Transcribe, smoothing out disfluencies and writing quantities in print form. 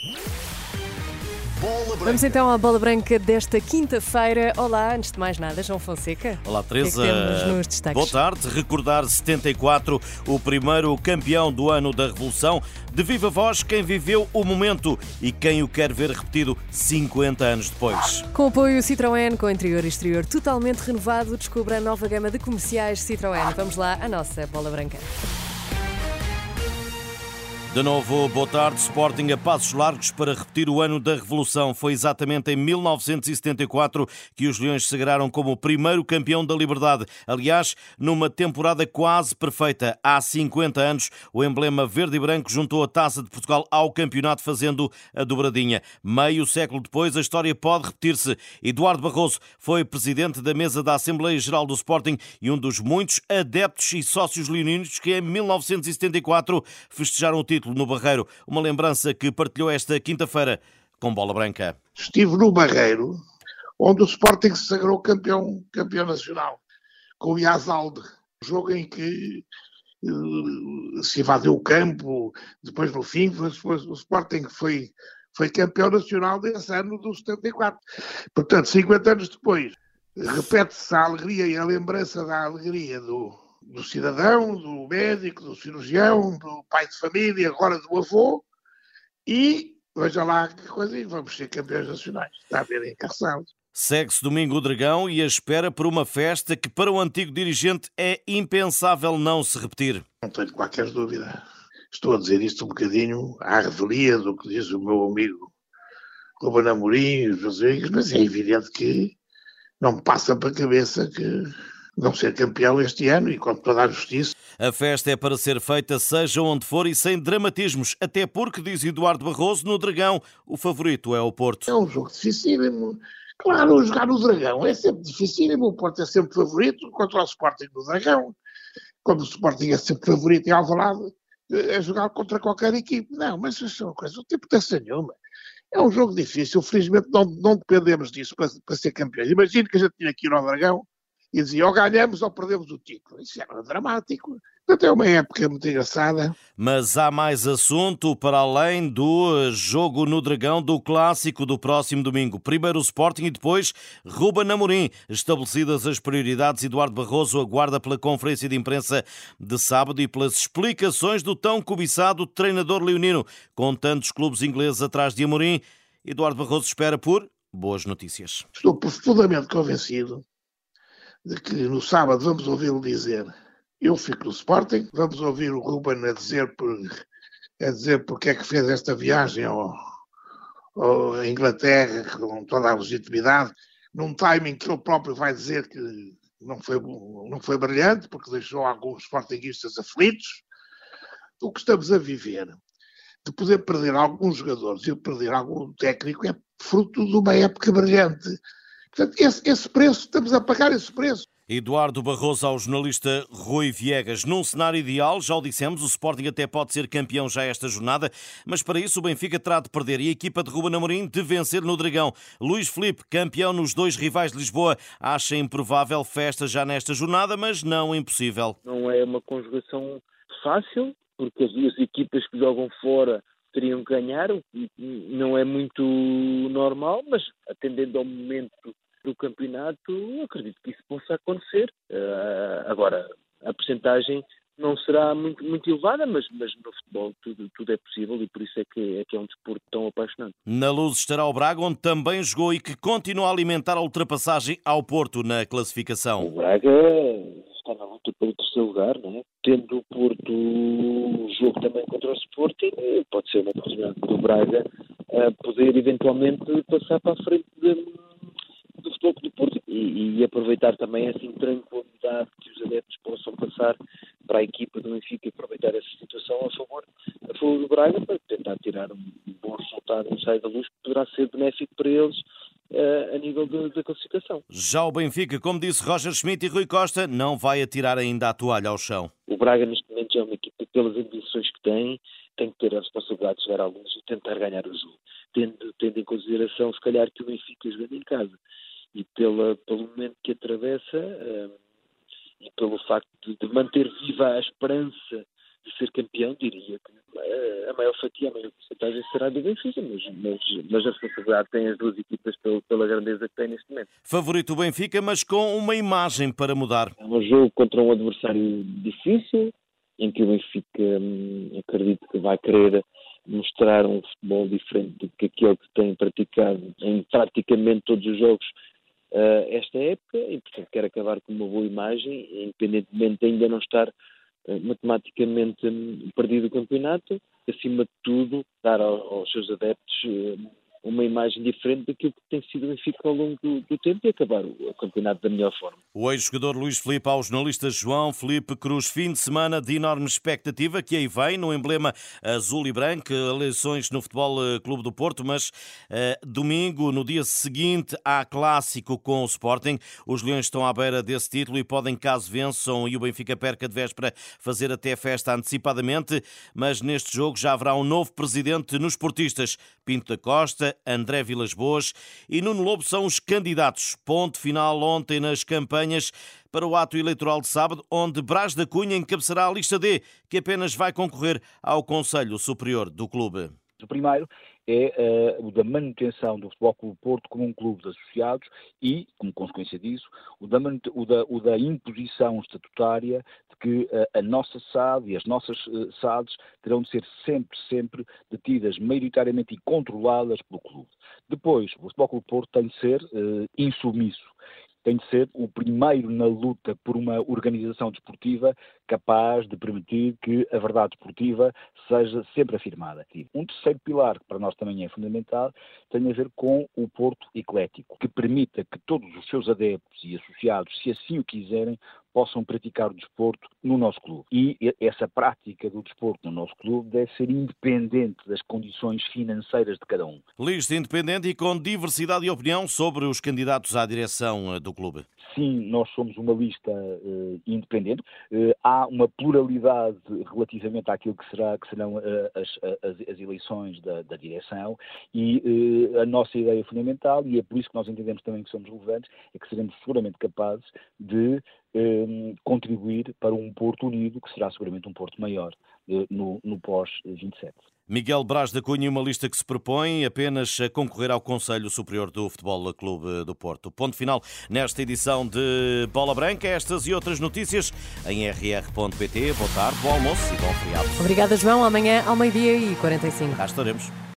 Vamos então à bola branca desta quinta-feira. Olá, antes de mais nada, João Fonseca. Olá, Teresa. O que é que temos nos destaques? Boa tarde. Recordar 74, o primeiro campeão do ano da Revolução. De viva voz, quem viveu o momento e quem o quer ver repetido 50 anos depois. Com apoio Citroën, com interior e exterior totalmente renovado, descubra a nova gama de comerciais Citroën. Vamos lá à nossa bola branca. De novo, boa tarde. Sporting a passos largos para repetir o ano da Revolução. Foi exatamente em 1974 que os Leões se sagraram como o primeiro campeão da Liberdade. Aliás, numa temporada quase perfeita. Há 50 anos, o emblema verde e branco juntou a Taça de Portugal ao campeonato, fazendo a dobradinha. Meio século depois, a história pode repetir-se. Eduardo Barroso foi presidente da mesa da Assembleia Geral do Sporting e um dos muitos adeptos e sócios leoninos que em 1974 festejaram o título no Barreiro, uma lembrança que partilhou esta quinta-feira com Bola Branca. Estive no Barreiro, onde o Sporting se sagrou campeão nacional, com o Yazalde, um jogo em que se invadiu o campo, depois no fim o Sporting foi campeão nacional desse ano do 74. Portanto, 50 anos depois, repete-se a alegria e a lembrança da alegria do cidadão, do médico, do cirurgião, do pai de família, agora do avô, e veja lá que coisa, e vamos ser campeões nacionais. Está a ver encarçado. Segue-se domingo o Dragão e a espera por uma festa que para o antigo dirigente é impensável não se repetir. Não tenho qualquer dúvida. Estou a dizer isto um bocadinho à revelia do que diz o meu amigo Ruben Amorim e os Rodrigues, mas é evidente que não me passa para a cabeça que não ser campeão este ano e com toda a justiça. A festa é para ser feita seja onde for e sem dramatismos, até porque, diz Eduardo Barroso, no Dragão o favorito é o Porto. É um jogo dificílimo. Claro, jogar no Dragão é sempre dificílimo. O Porto é sempre favorito contra o Sporting no Dragão. Quando o Sporting é sempre favorito em Alvalade, é jogar contra qualquer equipe. Não, mas isso é uma coisa, não tem importância nenhuma. É um jogo difícil. Felizmente não dependemos disso para ser campeões. Imagino que a gente tinha aqui no Dragão e dizia, ou ganhamos ou perdemos o título. Isso era dramático. Portanto, é uma época muito engraçada. Mas há mais assunto para além do jogo no Dragão, do clássico do próximo domingo. Primeiro o Sporting e depois Ruben Amorim. Estabelecidas as prioridades, Eduardo Barroso aguarda pela conferência de imprensa de sábado e pelas explicações do tão cobiçado treinador leonino. Com tantos clubes ingleses atrás de Amorim, Eduardo Barroso espera por boas notícias. Estou profundamente convencido de que no sábado vamos ouvi-lo dizer eu fico no Sporting, vamos ouvir o Ruben a dizer porque é que fez esta viagem à Inglaterra com toda a legitimidade, num timing que ele próprio vai dizer que não foi brilhante, porque deixou alguns sportinguistas aflitos. O que estamos a viver, de poder perder alguns jogadores e perder algum técnico, é fruto de uma época brilhante. Portanto, esse preço, estamos a pagar esse preço. Eduardo Barroso ao jornalista Rui Viegas. Num cenário ideal, já o dissemos, o Sporting até pode ser campeão já esta jornada, mas para isso o Benfica terá de perder e a equipa de Ruben Amorim de vencer no Dragão. Luís Filipe, campeão nos dois rivais de Lisboa, acha improvável festa já nesta jornada, mas não impossível. Não é uma conjugação fácil, porque as duas equipas que jogam fora teriam que ganhar, não é muito normal, mas atendendo ao momento do campeonato, acredito que isso possa acontecer. Agora, a percentagem não será muito elevada, mas no futebol tudo é possível e por isso é que é um desporto tão apaixonante. Na Luz estará o Braga, onde também jogou e que continua a alimentar a ultrapassagem ao Porto na classificação. O Braga está na luta pelo terceiro lugar, não é? Tendo o Porto um jogo também contra o Sporting, pode ser uma possibilidade do Braga poder eventualmente passar para a frente do Futebol do Porto e aproveitar também essa intranquilidade que os adeptos possam passar para a equipa do Benfica e aproveitar essa situação a favor do Braga para tentar tirar um bom resultado no Saia da Luz, que poderá ser benéfico para eles a nível da classificação. Já o Benfica, como disse Roger Schmidt e Rui Costa, não vai atirar ainda a toalha ao chão. O Braga neste momento já é uma equipa que, pelas ambições que tem que ter a responsabilidade de chegar à Luz e tentar ganhar o jogo, tendo em consideração se calhar que o Benfica jogando em casa e pelo momento que atravessa e pelo facto de manter viva a esperança de ser campeão, diria que a maior fatia, a maior porcentagem será do Benfica, mas a responsabilidade tem as duas equipas pela grandeza que têm neste momento. Favorito o Benfica, mas com uma imagem para mudar. É um jogo contra um adversário difícil, em que o Benfica acredito que vai querer mostrar um futebol diferente do que aquele que tem praticado em praticamente todos os jogos esta época, e portanto quer acabar com uma boa imagem, independentemente de ainda não estar matematicamente perdido o campeonato, acima de tudo dar aos seus adeptos uma imagem diferente daquilo que tem sido o Benfica ao longo do tempo e acabar o campeonato da melhor forma. O ex-jogador Luís Filipe ao jornalista João Filipe Cruz. Fim de semana de enorme expectativa que aí vem no emblema azul e branco, eleições no Futebol Clube do Porto, mas domingo, no dia seguinte, há clássico com o Sporting. Os Leões estão à beira desse título e podem, caso vençam e o Benfica perca de véspera, fazer até festa antecipadamente, mas neste jogo já haverá um novo presidente nos Portistas. Pinto da Costa, André Vilas-Boas e Nuno Lobo são os candidatos. Ponto final ontem nas campanhas para o ato eleitoral de sábado, onde Brás da Cunha encabeçará a lista D, que apenas vai concorrer ao Conselho Superior do clube. O primeiro é o da manutenção do Futebol Clube do Porto como um clube de associados e, como consequência disso, o da imposição estatutária de que a nossa SAD e as nossas SADs terão de ser sempre detidas maioritariamente e controladas pelo clube. Depois, o Futebol Clube do Porto tem de ser insubmisso. Tem de ser o primeiro na luta por uma organização desportiva capaz de permitir que a verdade desportiva seja sempre afirmada. Um terceiro pilar, que para nós também é fundamental, tem a ver com o Porto eclético, que permita que todos os seus adeptos e associados, se assim o quiserem, possam praticar o desporto no nosso clube. E essa prática do desporto no nosso clube deve ser independente das condições financeiras de cada um. Lista independente e com diversidade de opinião sobre os candidatos à direção do clube. Sim, nós somos uma lista independente. Há uma pluralidade relativamente àquilo que serão as eleições da direção e a nossa ideia fundamental, e é por isso que nós entendemos também que somos relevantes, é que seremos seguramente capazes de contribuir para um Porto unido, que será seguramente um Porto maior no pós-27. Miguel Brás da Cunha, uma lista que se propõe apenas a concorrer ao Conselho Superior do Futebol Clube do Porto. Ponto final nesta edição de Bola Branca. Estas e outras notícias em rr.pt. Boa tarde, bom almoço e bom feriado. Obrigada, João. Amanhã ao 12h45. Cá estaremos.